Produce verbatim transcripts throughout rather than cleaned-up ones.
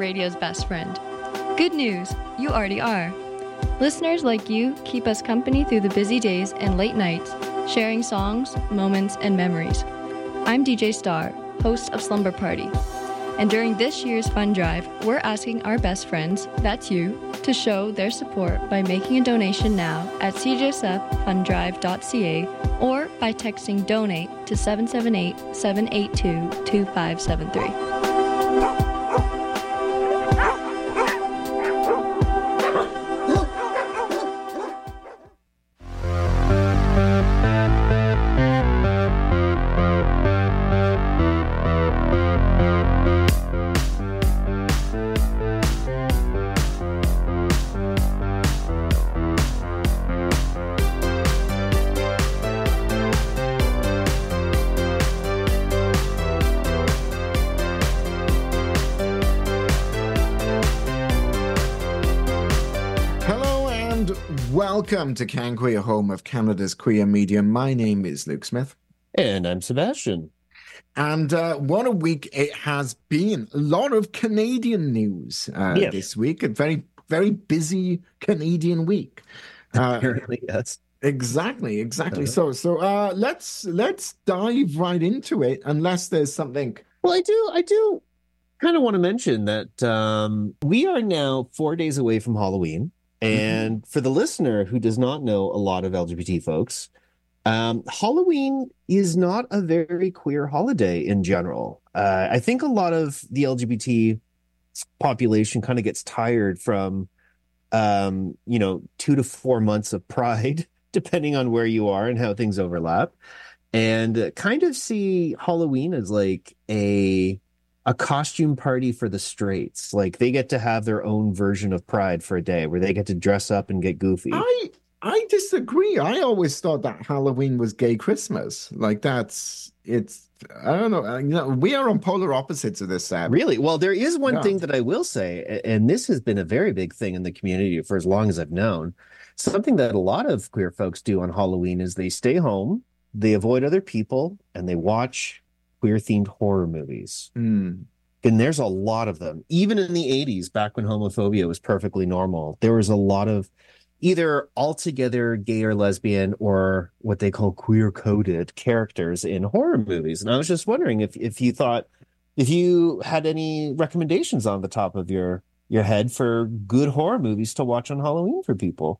radio's best friend. Good news, you already are. Listeners like you keep us company through the busy days and late nights, sharing songs, moments, and memories. I'm D J Star, host of Slumber Party. And during this year's fund drive, we're asking our best friends, that's you, to show their support by making a donation now at c j s f fund drive dot c a or by texting donate to seven seven eight, seven eight two, two five seven three. Welcome to Can Queer, home of Canada's queer media. My name is Luke Smith. And I'm Sebastian. And uh, what a week it has been. A lot of Canadian news uh, yes. this week. A very, very busy Canadian week. Uh, Apparently, yes. Exactly, exactly. Uh-huh. So so uh, let's let's dive right into it, unless there's something. Well, I do, I do kind of want to mention that um, we are now four days away from Halloween. And for the listener who does not know a lot of L G B T folks, um, Halloween is not a very queer holiday in general. Uh, I think a lot of the L G B T population kind of gets tired from, um, you know, two to four months of Pride, depending on where you are and how things overlap, and kind of see Halloween as like a... a costume party for the straights. Like they get to have their own version of Pride for a day where they get to dress up and get goofy. I I disagree. I always thought that Halloween was gay Christmas. Like that's it's I don't know. You know, we are on polar opposites of this, Sam. Really? Well, there is one yeah. thing that I will say, and this has been a very big thing in the community for as long as I've known. Something that a lot of queer folks do on Halloween is they stay home, they avoid other people, and they watch queer-themed horror movies. Mm. And there's a lot of them. Even in the eighties, back when homophobia was perfectly normal, there was a lot of either altogether gay or lesbian or what they call queer-coded characters in horror movies. And I was just wondering if, if you thought, if you had any recommendations on the top of your, your head for good horror movies to watch on Halloween for people.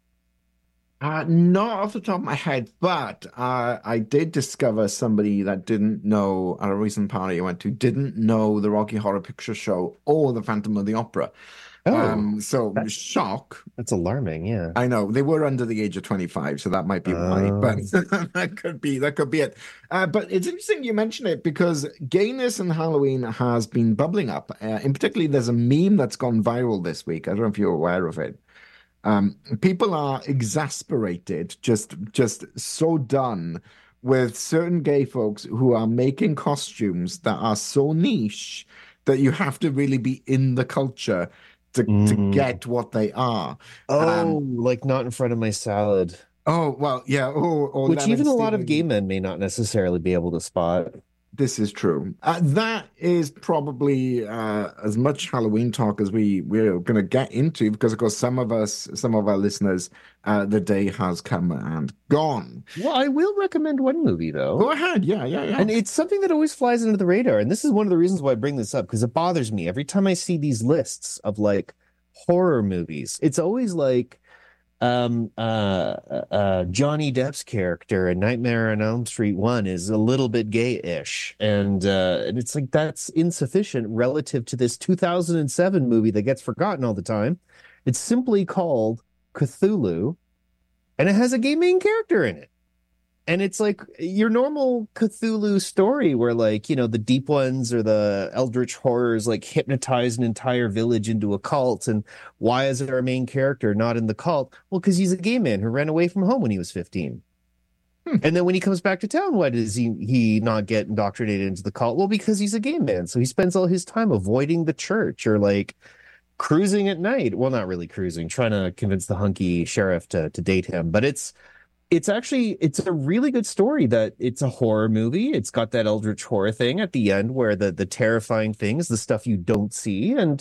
Uh, not off the top of my head, but uh, I did discover somebody that didn't know at a recent party I went to, didn't know the Rocky Horror Picture Show or the Phantom of the Opera. Oh, um, so that's, shock. That's alarming, yeah. I know. They were under the age of twenty-five, so that might be why, uh... but that could be that could be it. Uh, but it's interesting you mention it because gayness and Halloween has been bubbling up. Uh, in particular, there's a meme that's gone viral this week. I don't know if you're aware of it. Um, people are exasperated, just just so done with certain gay folks who are making costumes that are so niche that you have to really be in the culture to, mm. to get what they are. Oh, um, like not in front of my salad. Oh, well, yeah. Or, or Which even a lot of gay men may not necessarily be able to spot. This is true. Uh, that is probably uh, as much Halloween talk as we, we're going to get into because, of course, some of us, some of our listeners, uh, the day has come and gone. Well, I will recommend one movie, though. Go ahead. Yeah, yeah, yeah. And it's something that always flies under the radar. And this is one of the reasons why I bring this up, because it bothers me. Every time I see these lists of, like, horror movies, it's always like, um uh uh Johnny Depp's character in Nightmare on Elm Street one is a little bit gay-ish, and uh and it's like that's insufficient relative to this two thousand seven movie that gets forgotten all the time. It's simply called Cthulhu, and it has a gay main character in it. And it's like your normal Cthulhu story where, like, you know, the deep ones or the eldritch horrors like hypnotize an entire village into a cult. And why is there a main character not in the cult? Well, because he's a gay man who ran away from home when he was fifteen. Hmm. And then when he comes back to town, why does he, he not get indoctrinated into the cult? Well, because he's a gay man. So he spends all his time avoiding the church or like cruising at night. Well, not really cruising, trying to convince the hunky sheriff to, to date him. But it's, It's actually, it's a really good story that it's a horror movie. It's got that eldritch horror thing at the end where the, the terrifying thing is the stuff you don't see. And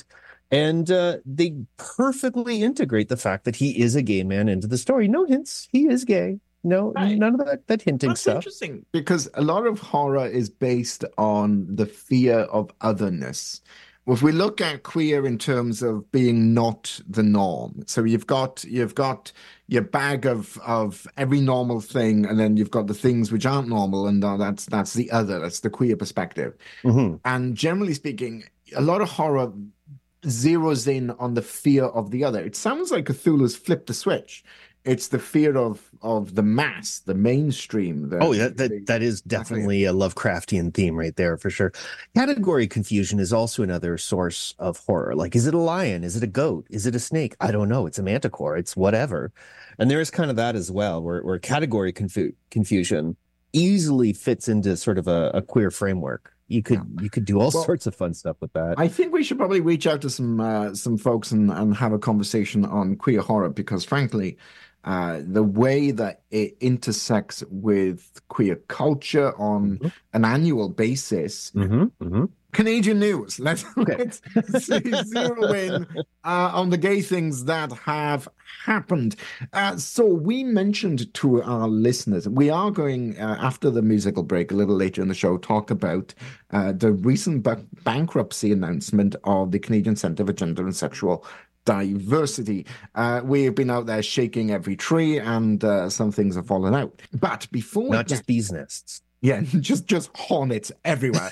And uh, they perfectly integrate the fact that he is a gay man into the story. No hints. He is gay. No, Right. none of that, that hinting That's stuff. interesting because a lot of horror is based on the fear of otherness. If we look at queer in terms of being not the norm, so you've got you've got your bag of of every normal thing, and then you've got the things which aren't normal, and uh, that's that's the other. That's the queer perspective. Mm-hmm. And generally speaking, a lot of horror zeroes in on the fear of the other. It sounds like Cthulhu's flipped the switch. It's the fear of of the mass, the mainstream. The, Oh, yeah, that, the- that is definitely a Lovecraftian theme right there for sure. Category confusion is also another source of horror. Like, is it a lion? Is it a goat? Is it a snake? I don't know. It's a manticore. It's whatever. And there is kind of that as well, where, where category confu- confusion easily fits into sort of a, a queer framework. You could you could do all Well, sorts of fun stuff with that. I think we should probably reach out to some uh, some folks and, and have a conversation on queer horror because, frankly, uh, the way that it intersects with queer culture on Mhm. an annual basis. Mm-hmm, mm-hmm. Canadian news. Let's, Okay. let's zero in uh, on the gay things that have happened. Uh, so we mentioned to our listeners, we are going, uh, after the musical break, a little later in the show, talk about uh, the recent ba- bankruptcy announcement of the Canadian Centre for Gender and Sexual Diversity. Uh, we have been out there shaking every tree and uh, some things have fallen out. But before we Not get just bees' nests. yeah, just just hornets everywhere.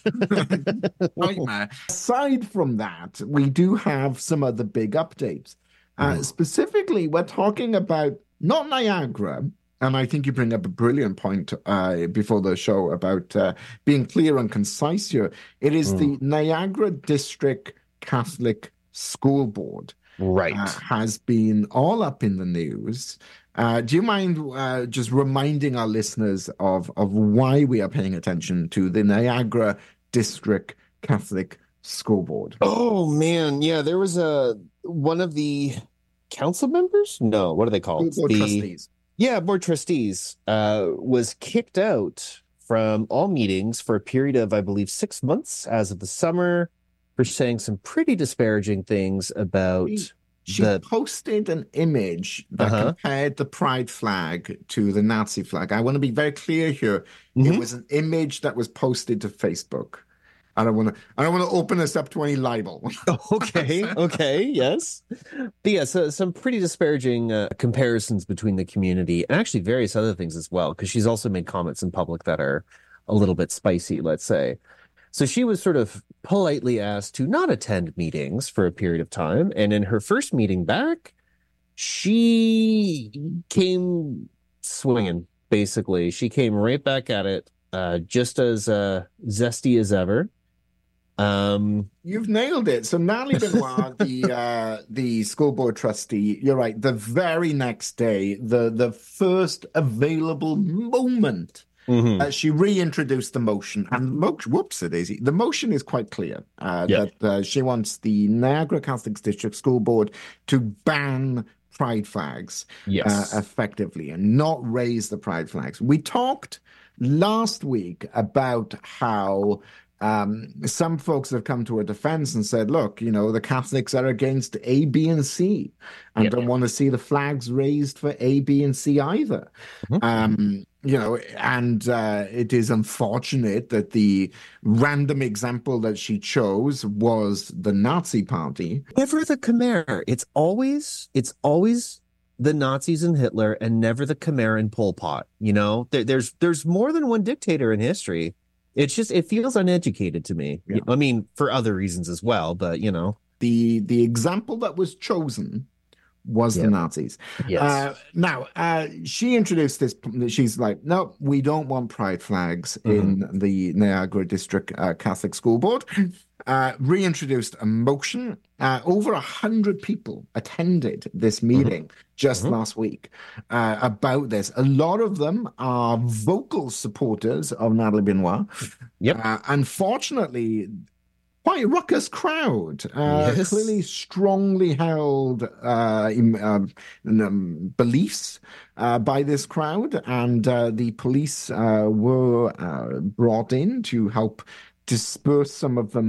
Nightmare. Aside from that, we do have some other big updates. Uh, Mhm. Specifically, we're talking about not Niagara, and I think you bring up a brilliant point uh, before the show about uh, being clear and concise here. It is Mm. the Niagara District Catholic School Board Right. uh, has been all up in the news. Uh, do you mind uh, just reminding our listeners of, of why we are paying attention to the Niagara District Catholic School Board? Oh man, yeah, there was a one of the council members? No, what are they School called? Board The trustees. yeah, board trustees uh was kicked out from all meetings for a period of, I believe, six months as of the summer for saying some pretty disparaging things about She the posted an image that Uh-huh. compared the pride flag to the Nazi flag. I want to be very clear here. It Mhm. was an image that was posted to Facebook. I don't want to. I don't want to open this up to any libel. Okay, okay, yes. But yeah, so some pretty disparaging uh, comparisons between the community and actually various other things as well, because she's also made comments in public that are a little bit spicy, let's say. So she was sort of politely asked to not attend meetings for a period of time. And in her first meeting back, she came swinging, basically. She came right back at it, uh, just as uh, zesty as ever. Um, You've nailed it. So Natalie Benoit, the uh, the school board trustee, you're right. The very next day, the the first available moment, mhm. uh, she reintroduced the motion. And the mo- whoops, it is. The motion is quite clear uh, Yeah. that uh, she wants the Niagara Catholic District School Board to ban pride flags Yes. uh, effectively and not raise the pride flags. We talked last week about how um, some folks have come to her defense and said, look, you know, the Catholics are against A, B, and C and Yep. don't want to see the flags raised for A, B, and C either. Mhm. Um, you know, and uh, it is unfortunate that the random example that she chose was the Nazi Party. Never the Khmer. It's always it's always the Nazis and Hitler, and never the Khmer and Pol Pot. You know, there, there's there's more than one dictator in history. It's just it feels uneducated to me. Yeah. I mean, for other reasons as well, but you know. The the example that was chosen was Yeah. the Nazis. Yes. Uh, now, uh, she introduced this. She's like, no, we don't want pride flags Mm-hmm. in the Niagara District uh, Catholic School Board. Uh, reintroduced a motion. Uh, over a hundred people attended this meeting just Mhm. last week uh, about this. A lot of them are vocal supporters of Natalie Benoit. Yep. Uh, unfortunately, quite a ruckus crowd. Uh, Yes. Clearly strongly held uh, im- um, um, beliefs uh, by this crowd, and uh, the police uh, were uh, brought in to help disperse some of them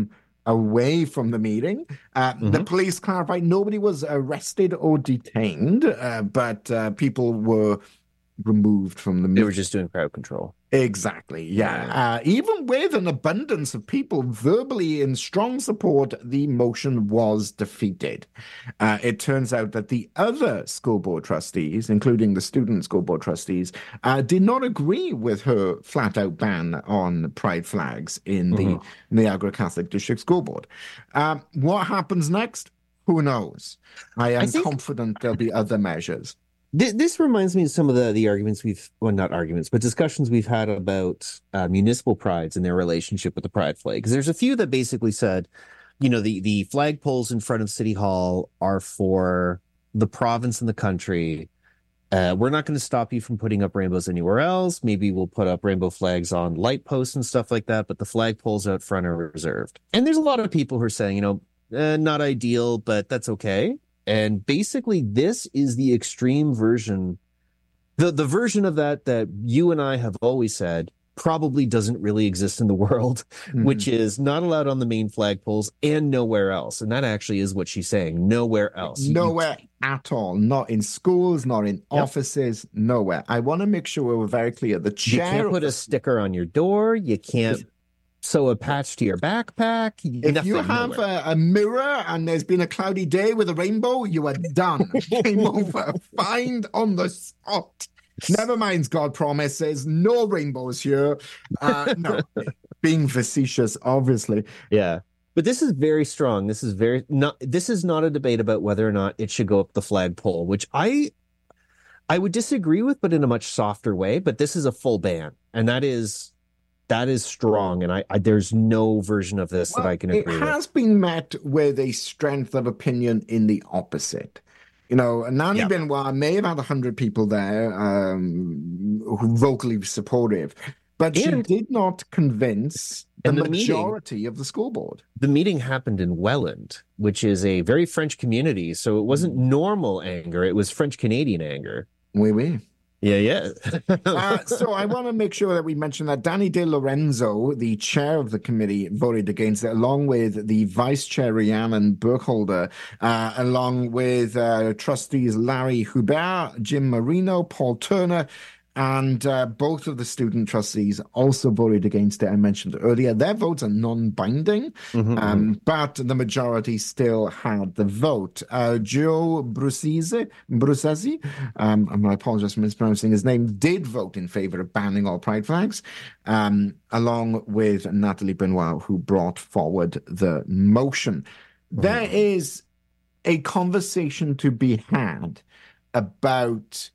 away from the meeting. Uh, mm-hmm. The police clarified nobody was arrested or detained, uh, but uh, people were removed from the meeting. They were just doing crowd control. Exactly, yeah. yeah. Uh, even with an abundance of people verbally in strong support, the motion was defeated. Uh, it turns out that the other school board trustees, including the student school board trustees, uh, did not agree with her flat-out ban on pride flags in the mm-hmm. Niagara Catholic District School Board. Um, what happens next? Who knows? I am I think... confident there'll be other measures. This reminds me of some of the, the arguments we've, well, not arguments, but discussions we've had about uh, municipal prides and their relationship with the pride flag. Because there's a few that basically said, you know, the, the flag poles in front of City Hall are for the province and the country. Uh, we're not going to stop you from putting up rainbows anywhere else. Maybe we'll put up rainbow flags on light posts and stuff like that, but the flag poles out front are reserved. And there's a lot of people who are saying, you know, eh, not ideal, but that's okay. And basically, this is the extreme version, the, the version of that that you and I have always said probably doesn't really exist in the world, mm-hmm. which is not allowed on the main flagpoles and nowhere else. And that actually is what she's saying, nowhere else. Nowhere you, at all. Not in schools, not in yep. offices, nowhere. I want to make sure we're very clear. The chair... You can't put a sticker on your door. You can't... sew a patch to your backpack. If you have a, a mirror and there's been a cloudy day with a rainbow, you are done. Game over. Fined on the spot. Never mind, God promises. No rainbows here. Uh, no, being facetious, obviously. Yeah. But this is very strong. This is very not. This is not a debate about whether or not it should go up the flagpole, which I, I would disagree with, but in a much softer way. But this is a full ban, and that is. That is strong, and I, I there's no version of this well, that I can agree with. It has with. been met with a strength of opinion in the opposite. You know, Nanny yep. Benoit may have had one hundred people there um, who vocally supportive, but and, she did not convince the, the majority meeting, of the school board. The meeting happened in Welland, which is a very French community, so it wasn't normal anger, it was French-Canadian anger. Oui, oui. Yeah, yeah. uh, so I want to make sure that we mention that Danny De Lorenzo, the chair of the committee, voted against it, along with the vice chair, Rhiannon Burkholder, uh, along with uh, trustees Larry Hubert, Jim Marino, Paul Turner, and uh, both of the student trustees also voted against it. I mentioned earlier, their votes are non-binding, mm-hmm, um, but the majority still had the vote. Uh, Joe Bruzzese, Bruzzese, um, I apologize for mispronouncing his name, did vote in favor of banning all pride flags, um, along with Natalie Benoit, who brought forward the motion. Mm-hmm. There is a conversation to be had about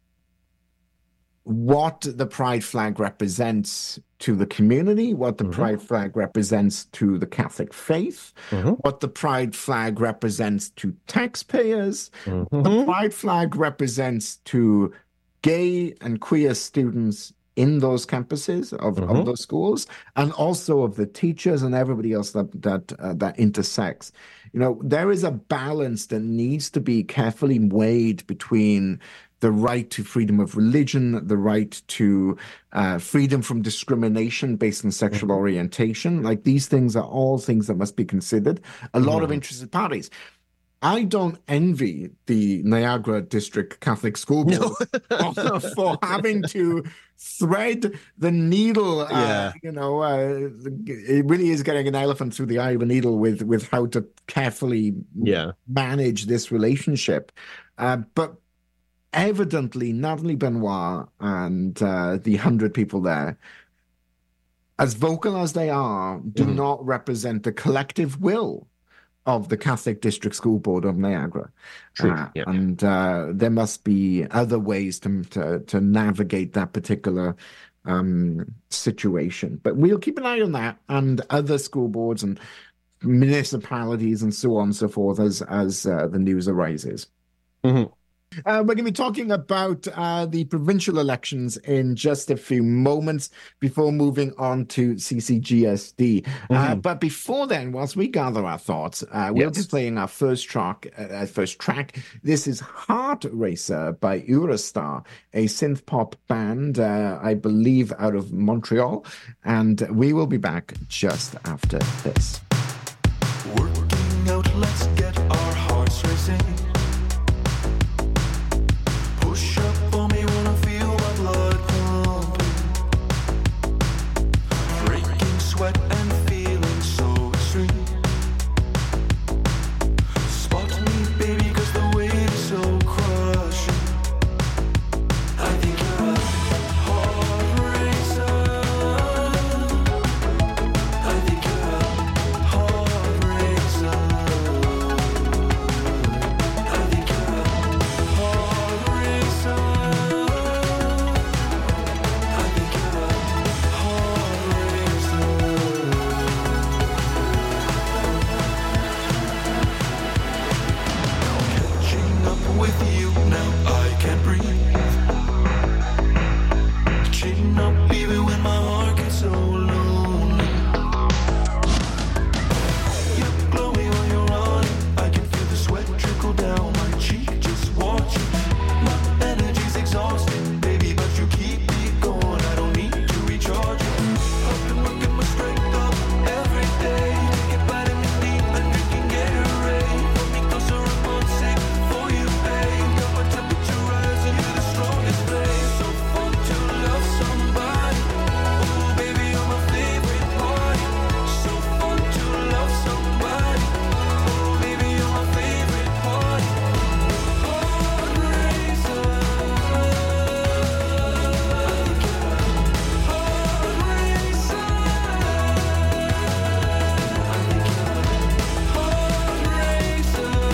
what the pride flag represents to the community, what the mm-hmm. pride flag represents to the Catholic faith, mm-hmm. what the pride flag represents to taxpayers, mm-hmm. the pride flag represents to gay and queer students in those campuses of, mm-hmm. of those schools, and also of the teachers and everybody else that that uh, that intersects. You know, there is a balance that needs to be carefully weighed between the right to freedom of religion, the right to uh, freedom from discrimination based on sexual mm-hmm. orientation. Like, these things are all things that must be considered. A lot mm-hmm. of interested parties. I don't envy the Niagara District Catholic School Board no. for having to thread the needle. Uh, yeah. You know, uh, it really is getting an elephant through the eye of a needle with, with how to carefully yeah. manage this relationship. Uh, but evidently, Natalie Benoit and uh, the hundred people there, as vocal as they are, do mm. not represent the collective will of the Catholic District School Board of Niagara. True. Uh, yeah. And uh, there must be other ways to, to, to navigate that particular um, situation. But we'll keep an eye on that and other school boards and municipalities and so on and so forth as, as uh, the news arises. Mm-hmm. Uh, we're going to be talking about uh, the provincial elections in just a few moments before moving on to C C G S D. Mm-hmm. Uh, but before then, whilst we gather our thoughts, uh, we'll yes. be playing our first track. Uh, first track. This is Heart Racer by Eurostar, a synth pop band, uh, I believe, out of Montreal. And we will be back just after this. Working out, let's get our hearts racing. Push up for me, wanna feel my blood pumping. Breaking sweat and feeling so extreme. Spot me, baby, cause the weight is so crushing. I think you're a heart racer. I think you're a heart racer. I think you're a heart racer. I think you're a heart racer. Catching up with you now, I can't breathe. Cheating up even when my heart gets so lonely. You're glowing when you're running. I can feel the sweat trickle down my cheek just watching. My energy's exhausting, baby, but you keep me going. I don't need to recharge it. I've been working my strength up every day. Taking vitamin D and drinking Gatorade. Put me closer, I'm on sick for you, babe. Got my temperature rising, you're the strongest, babe. So fun to love somebody. Oh, baby, you're my favorite part. So fun to love somebody. Oh, baby, you're my favorite part. Heart racer. I think you're a heart racer. I think you're a heart racer. I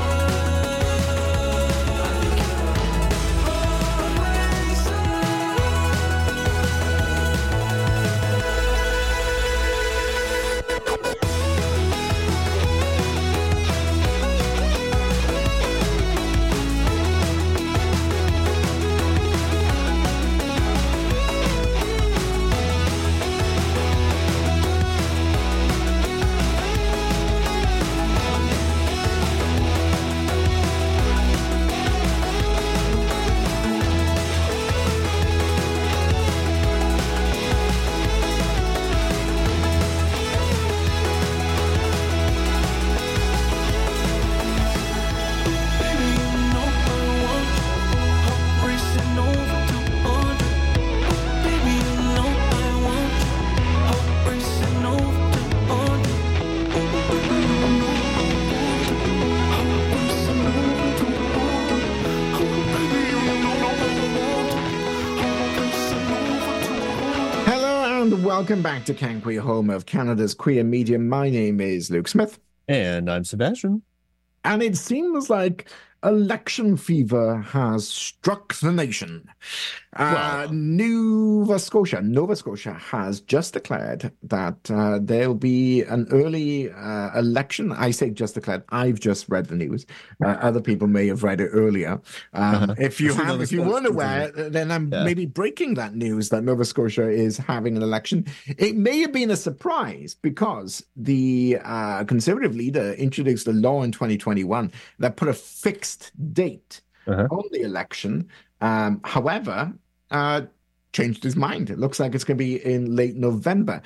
think you're a Baby, you know I want you. Heart racing over two hundred. Baby, you know I want you. Heart racing over two hundred. Baby, you know I want you. Heart racing over two hundred. Baby, you know I want you. Heart racing over two hundred. Hello and welcome back to Can Queer, home of Canada's queer media. My name is Luke Smith, And I'm Sebastian. and it seems like election fever has struck the nation. Uh, Wow. Nova Scotia, Nova Scotia has just declared that uh, there'll be an early uh, election. I say just declared. I've just read the news. Uh, other people may have read it earlier. Um, Uh-huh. If you Actually, have, Nova if you Scotia weren't is aware, then I'm Yeah. maybe breaking that news that Nova Scotia is having an election. It may have been a surprise because the uh, Conservative leader introduced a law in twenty twenty-one that put a fixed date Uh-huh. on the election. Um, however, uh, changed his mind. It looks like it's going to be in late November.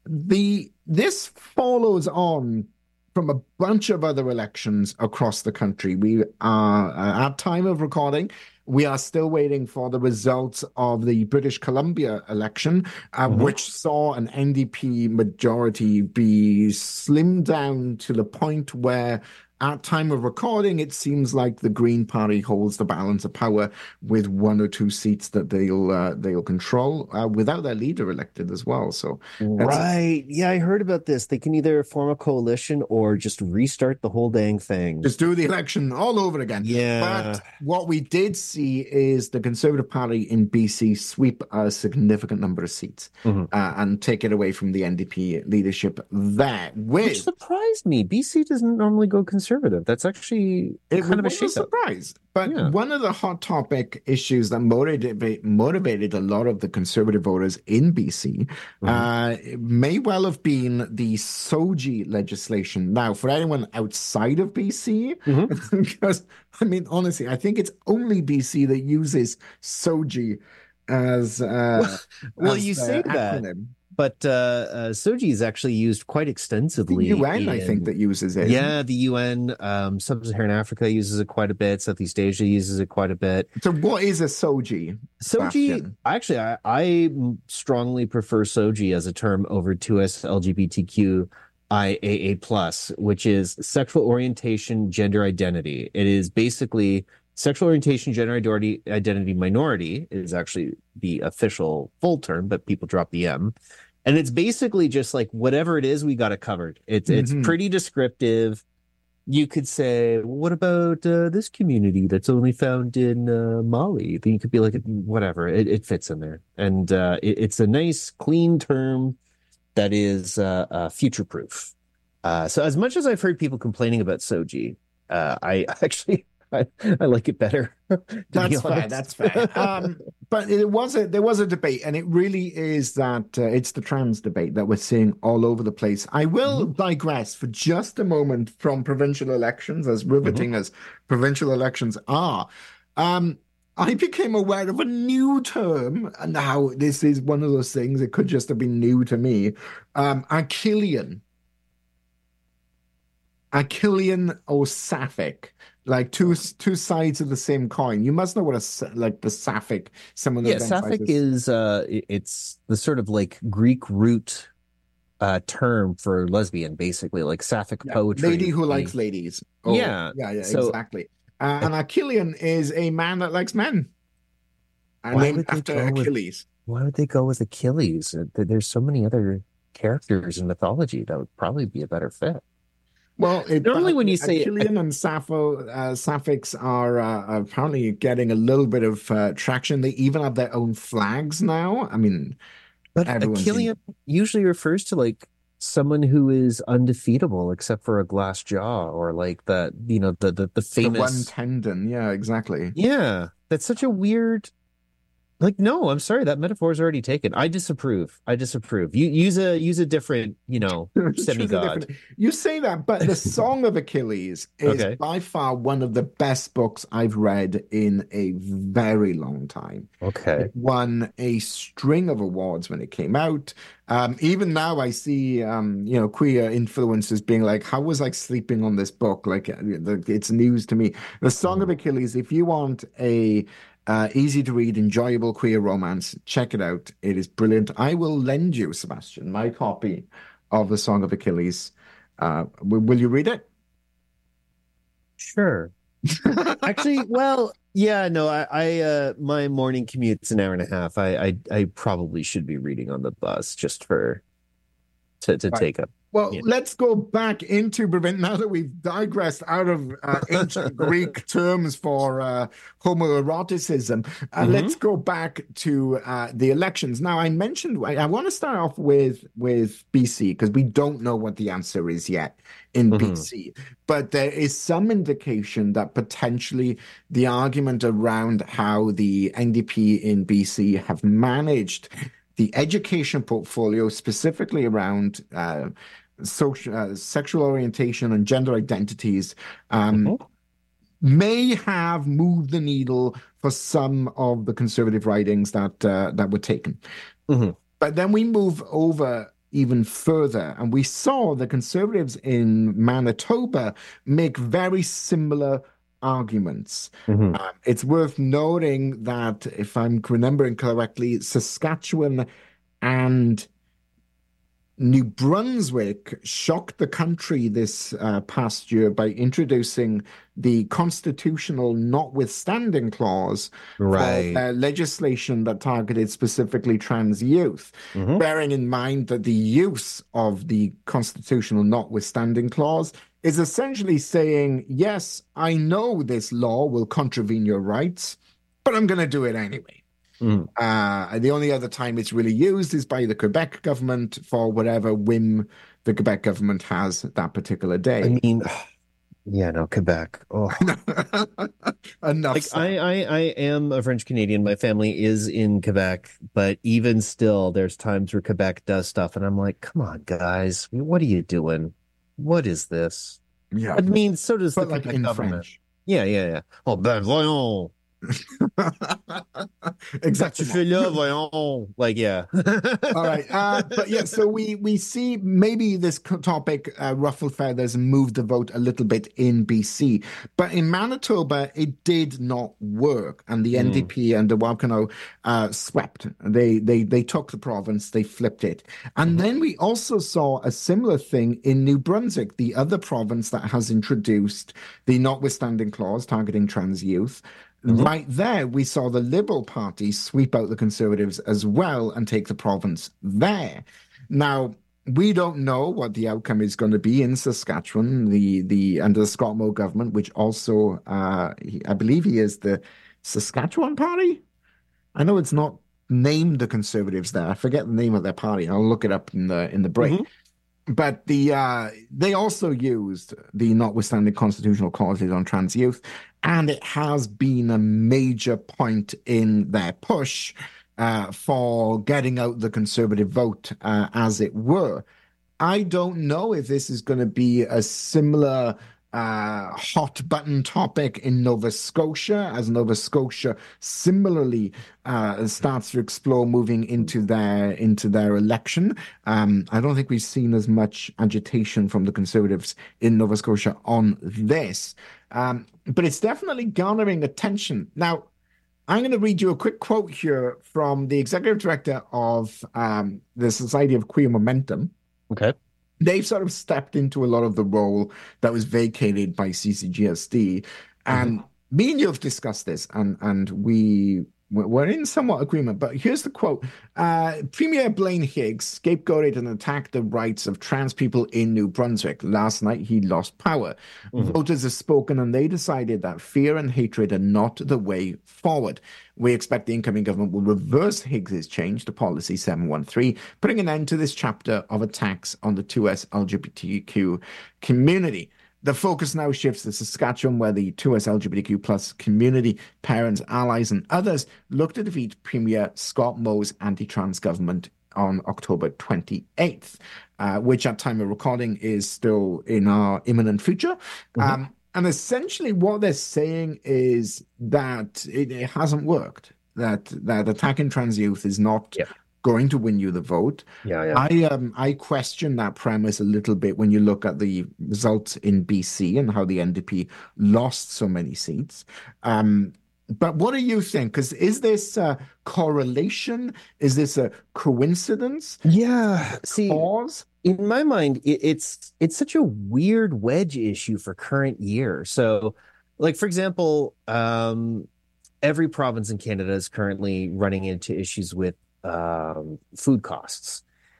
The this follows on from a bunch of other elections across the country. We are uh, at time of recording. We are still waiting for the results of the British Columbia election, uh, Mhm. which saw an N D P majority be slimmed down to the point where, at time of recording, it seems like the Green Party holds the balance of power with one or two seats that they'll uh, they'll control uh, without their leader elected as well. So that's- Right. Yeah, I heard about this. They can either form a coalition or just restart the whole dang thing. just do the election all over again. Yeah. But what we did see is the Conservative Party in B C sweep a significant number of seats Mhm. uh, and take it away from the N D P leadership there. Which With surprised me. B C doesn't normally go conservative. That's actually it kind of a was a shakeup. surprise. But Yeah. one of the hot topic issues that motivated, motivated a lot of the Conservative voters in B C Mhm. uh, may well have been the S O G I legislation. Now, for anyone outside of B C, Mhm. because, I mean, honestly, I think it's only B C that uses S O G I as, uh, Well, as you their say that. acronym. but uh, uh, soji is actually used quite The extensively. U N, I think, in- that uses it. isn't it? Yeah, the U N, um, Sub-Saharan Africa uses it quite a bit. Southeast Asia uses it quite a bit. So what is a soji? Soji, Sebastian? actually, I, I strongly prefer soji as a term over two S L G B T Q I A A plus, which is sexual orientation, gender identity. It is basically sexual orientation, gender identity, identity minority is actually the official full term, but people drop the M. And it's basically just like whatever it is, we got it covered. It's it's Mhm. pretty descriptive. You could say, well, what about uh, this community that's only found in uh, Mali? Then you could be like, whatever. It, it fits in there, and uh, it, it's a nice, clean term that is uh, uh, future-proof. Uh, so, as much as I've heard people complaining about soji, uh, I actually I, I like it better. to be That's fair. honest. That's fair. Um, but it was a there was a debate, and it really is that uh, it's the trans debate that we're seeing all over the place. I will digress for just a moment from provincial elections, as riveting as provincial elections are. Um, I became aware of a new term, and now this is one of those things. It could just have been new to me. Um, Achillean. Achillean or Sapphic, like two two sides of the same coin. You must know what a sa- like the Sapphic. Someone Yeah, identifies sapphic as- is uh, it- it's the sort of like Greek root uh, term for lesbian, basically, like sapphic Yeah, poetry. lady who likes ladies. Or- Yeah, yeah, yeah, so- exactly. Uh, and Achillean is a man that likes men, and Why named would they after go with- Achilles. Why would they go with Achilles? Uh, th- There's so many other characters in mythology that would probably be a better fit. Well, it, Normally when you say- Achillean and Sappho, uh, Sapphics are uh, apparently getting a little bit of uh, traction. They even have their own flags now. I mean, But Everyone's Achillean usually refers to like someone who is undefeatable except for a glass jaw, or like that, you know, the the, the the famous. one tendon. Yeah, exactly. Yeah, that's such a weird. Like, no, I'm sorry, that metaphor is already taken. I disapprove. I disapprove. You use a use a different, you know, Choose a semigod. different- You say that, but the Song of Achilles is Okay. by far one of the best books I've read in a very long time. Okay. It won a string of awards when it came out. Um, even now, I see um, you know, queer influencers being like, "How was I sleeping on this book? Like, uh, the- it's news to me." The Song of Achilles. If you want a uh, easy to read, enjoyable queer romance, check it out. It is brilliant. I will lend you, Sebastian, my copy of the Song of Achilles. Uh, w- will you read it? Sure. Actually, well, yeah, no, I, I, uh, my morning commute's an hour and a half. I, I, I probably should be reading on the bus just for to to Right. take up. Well, Yeah. let's go back into Brevin now that we've digressed out of uh, ancient Greek terms for uh, homoeroticism. Uh, Mhm. Let's go back to uh, the elections. Now, I mentioned I, I want to start off with with B C because we don't know what the answer is yet in Mhm. B C, but there is some indication that potentially the argument around how the N D P in B C have managed the education portfolio, specifically around uh, social, uh, sexual orientation and gender identities, um, Mhm. may have moved the needle for some of the conservative writings that uh, that were taken. Mhm. But then we move over even further, and we saw the conservatives in Manitoba make very similar arguments. Mhm. Um, it's worth noting that, if I'm remembering correctly, Saskatchewan and New Brunswick shocked the country this uh, past year by introducing the constitutional notwithstanding clause Right. for uh, legislation that targeted specifically trans youth, Mhm. bearing in mind that the use of the constitutional notwithstanding clause is essentially saying, yes, I know this law will contravene your rights, but I'm going to do it anyway. Mhm. Uh, the only other time it's really used is by the Quebec government for whatever whim the Quebec government has that particular day. I mean, yeah, no, Quebec. Oh. Enough Like said. I, I, I am a French Canadian. My family is in Quebec, but even still, there's times where Quebec does stuff, and I'm like, "Come on, guys, what are you doing? What is this?" Yeah, I mean, so does the but like Quebec in government. French. Yeah, yeah, yeah. Oh, ben voyons. Exactement. Like, yeah. All right. Uh, but yeah, so we we see maybe this co- topic uh, ruffled feathers and moved the vote a little bit in B C. But in Manitoba, it did not work. And the N D P and the Wakano uh, swept. They, they, they took the province, they flipped it. And then we also saw a similar thing in New Brunswick, the other province that has introduced the notwithstanding clause targeting trans youth. Mhm. Right there, we saw the Liberal Party sweep out the Conservatives as well and take the province there. Now, we don't know what the outcome is going to be in Saskatchewan, the the under the Scott Moe government, which also, uh, he, I believe he is the Saskatchewan Party. I know it's not named the Conservatives there. I forget the name of their party. I'll look it up in the in the break. Mhm. But the uh, they also used the notwithstanding constitutional clauses on trans youth, and it has been a major point in their push uh, for getting out the conservative vote, uh, as it were. I don't know if this is going to be a similar uh, hot button topic in Nova Scotia, as Nova Scotia similarly uh, starts to explore moving into their into their election. Um, I don't think we've seen as much agitation from the Conservatives in Nova Scotia on this, um, but it's definitely garnering attention now. I'm going to read you a quick quote here from the executive director of um, the Society of Queer Momentum. Okay. They've sort of stepped into a lot of the role that was vacated by C C G S D. And me and you have discussed this, and, and we, we're in somewhat agreement. But here's the quote. Uh, Premier Blaine Higgs scapegoated and attacked the rights of trans people in New Brunswick. Last night, he lost power. Mhm. Voters have spoken, and they decided that fear and hatred are not the way forward. We expect the incoming government will reverse Higgs's change to policy seven one three, putting an end to this chapter of attacks on the two S L G B T Q community. The focus now shifts to Saskatchewan, where the two S L G B T Q plus community, parents, allies, and others look to defeat Premier Scott Moe's anti-trans government on October twenty-eighth, uh, which at time of recording is still in our imminent future. Mhm. Um, and essentially what they're saying is that it, it hasn't worked, that that attacking trans youth is not Yep. going to win you the vote. Yeah, yeah. I um I question that premise a little bit when you look at the results in B C and how the N D P lost so many seats. Um, but what do you think? Because is this a correlation? Is this a coincidence? Yeah. See, Cause? in my mind, it, it's it's such a weird wedge issue for current year. So, like for example, um, every province in Canada is currently running into issues with um, food costs.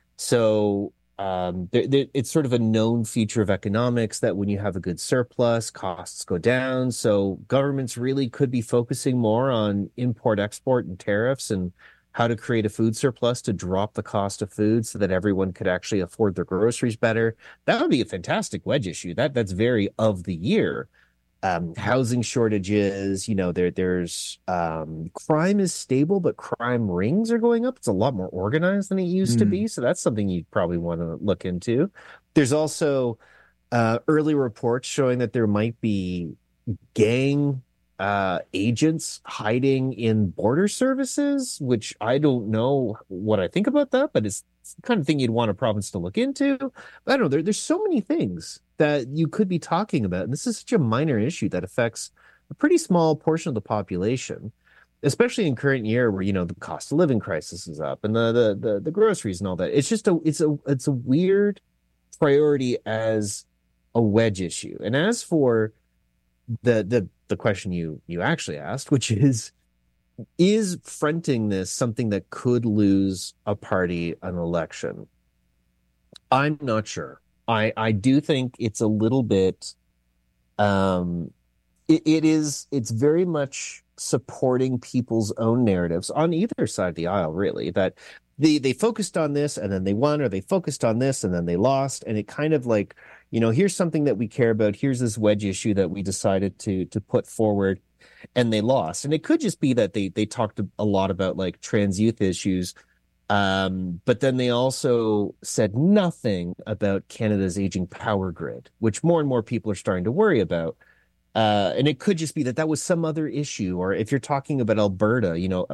So um, there, there, it's sort of a known feature of economics that when you have a good surplus, costs go down. So governments really could be focusing more on import, export, and tariffs, and how to create a food surplus to drop the cost of food so that everyone could actually afford their groceries better. That would be a fantastic wedge issue. That that's very of the year. Um, housing shortages, you know, there there's um, crime is stable, but crime rings are going up. It's a lot more organized than it used to Mm. be. So that's something you'd probably want to look into. There's also uh, early reports showing that there might be gang uh, agents hiding in border services, which I don't know what I think about that, but it's the kind of thing you'd want a province to look into. But I don't know. There, there's so many things that you could be talking about. And this is such a minor issue that affects a pretty small portion of the population, especially in current year where, you know, the cost of living crisis is up and the the the, the groceries and all that. It's just a it's a it's a weird priority as a wedge issue. And as for the the the question you you actually asked, which is is fronting this something that could lose a party an election? I'm not sure. I I do think it's a little bit um it, it is it's very much supporting people's own narratives on either side of the aisle, really, that they they focused on this and then they won, or they focused on this and then they lost, and it kind of like, you know, here's something that we care about, here's this wedge issue that we decided to to put forward, and they lost. And it could just be that they they talked a lot about like trans youth issues, um, but then they also said nothing about Canada's aging power grid, which more and more people are starting to worry about. Uh, and it could just be that that was some other issue. Or if you're talking about Alberta, you know,